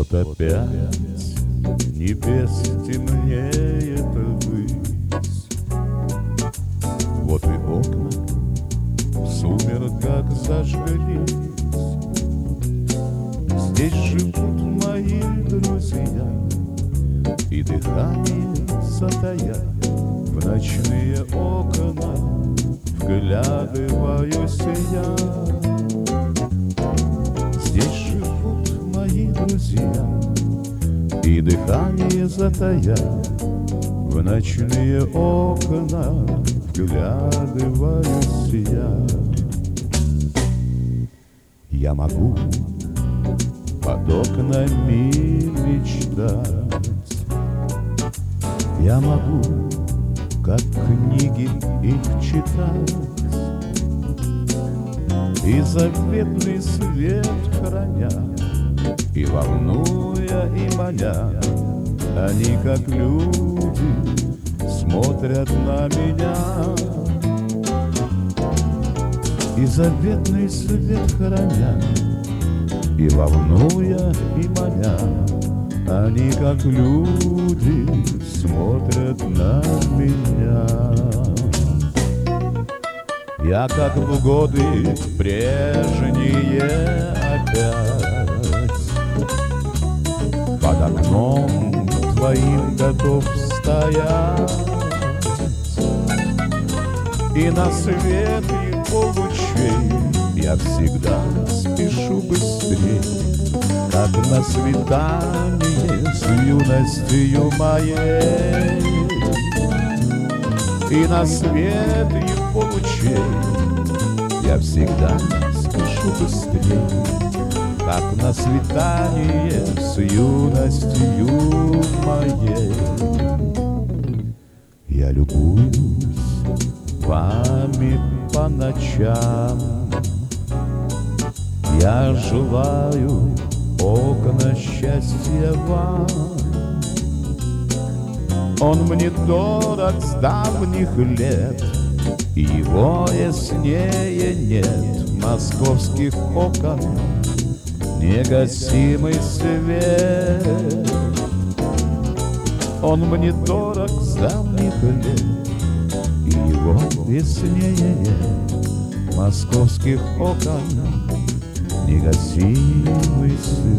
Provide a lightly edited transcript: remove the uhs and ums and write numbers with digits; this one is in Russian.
Вот опять небес темнеет ввысь, вот и окна в сумерках зажглись. Здесь живут мои друзья, и дыхание затая в ночные окна вглядываюсь я. Здесь живут мои друзья, и дыхание затая в ночные окна вглядываюсь я. Я могу под окнами мечтать, я могу, как книги их читать, и заветный свет храня, и волнуя, и маня. Они, как люди, смотрят на меня. И заветный свет храня, и волнуя, и маня. Они, как люди, смотрят на меня. Я, как в годы прежние, опять под окном твоим готов стоять, и на свет его лучей я всегда спешу быстрей, как на свидание с юностью моей. И на свет его лучей я всегда спешу быстрей, как на свидание с юностью моей. Я любуюсь вами по ночам, я желаю окна счастья вам. Он мне дорог с давних лет, и его яснее нет московских окон негасимый свет. Он мне дорог с давних лет, и его яснее нет московских окон негасимый свет.